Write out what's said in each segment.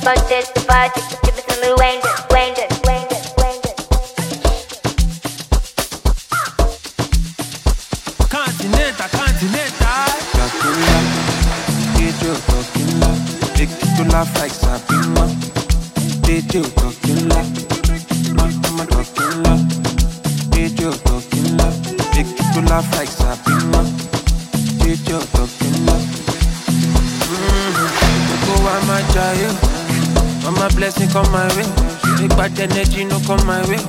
budget, give it to me, Wayne. Continental. Dracula, DJ Dracula, make you laugh like Sabina. DJ Dracula, Mama Dracula, DJ Dracula, make you laugh like Sabina. DJ Dracula. Go on my child, all my blessing come my way. Big bad energy no come my way.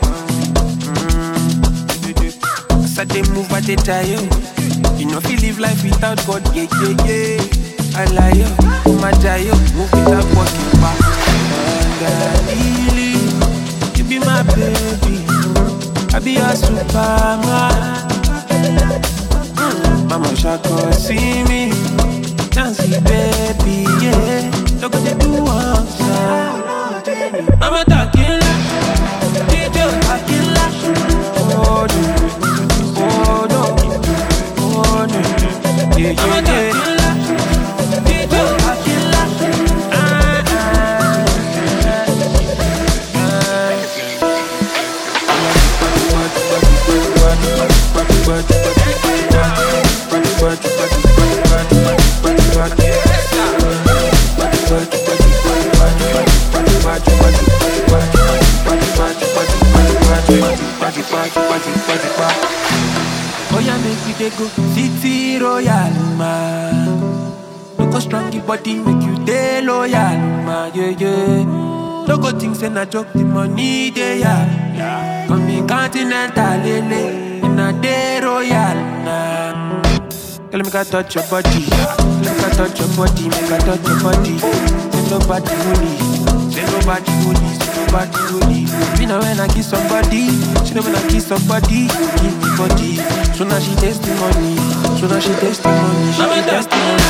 As I dey move, I dey try you. You know, if you live life without God, yeah. I lie, yo, my jayo, move without walking back. Lily, you be my baby, I be your superman. Mama Shako, see me, dancing baby, yeah. Look at the do one side. Mama talking like, DJ talking like, oh no. Yeah. Oh yeah, make we dey go City Royal, man. No go strong your body, make you dey loyal, man. Yeah. No go think say na joke, the money dey yeah. Come in Continental, lele, in a day Royal, man. Girl, make I touch your body, make I touch your body, make I touch your body. Say nobody holy, say nobody holy, say nobody holy. Me know when I kiss somebody, she know when I kiss somebody, give me body. So now she taste the money, she be testimony.